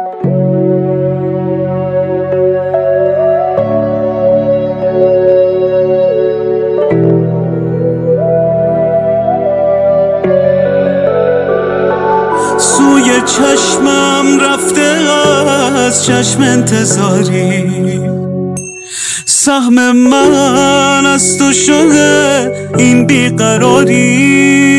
سوی چشمم رفته از چشم انتظاری، سهم من از تو شده این بیقراری.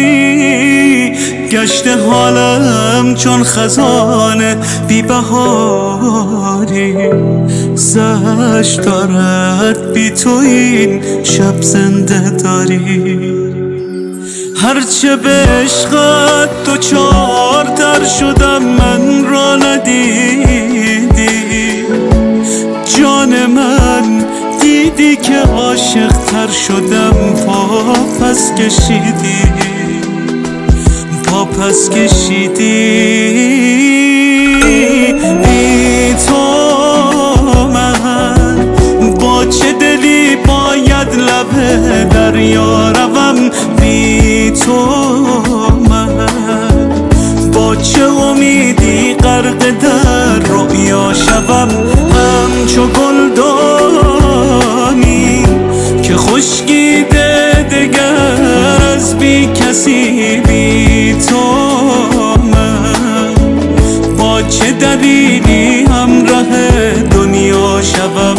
گشته حالم چون خزانه بی بهاری، زشت دارد بی تو این شب زنده داری. هرچه به عشقت دوچارتر شدم من را ندیدی، جان من دیدی که عاشق تر شدم پا پس کشیدی، پا پس کشیدی. بی تو من با چه دلی باید لب دریا روم، بی تو من با چه امیدی غرق در رؤیا شوم. همچو گلدانی که خشکیده دگر از بی کسی، بی تو من با چه دلیلی همراه دنیا شوم.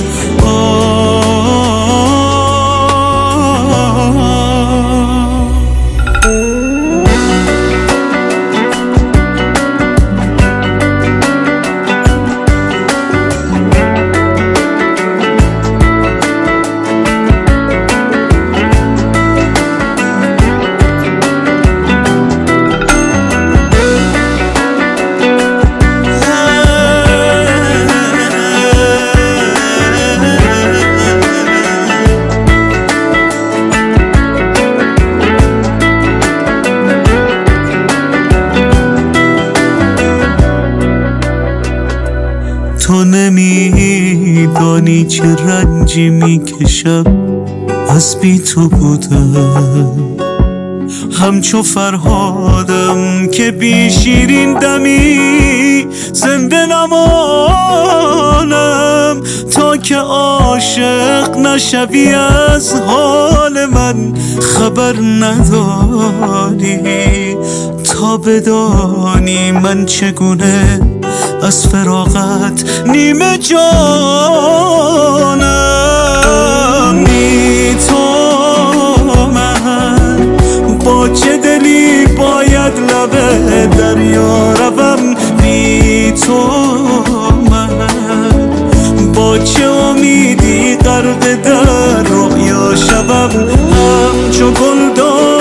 تو نمیدانی چه رنجی میکشم از بی تو بودم، همچو فرهادم که بی شیرین دمی زنده نمانم. تا که عاشق نشوی از حال من خبر نداری، تا بدانی من چگونه از فراقت نیمه جانم. بی تو من با چه دلی باید لب دریا روم، بی تو من با چه امیدی غرق در رؤیا شوم. همچو گلدان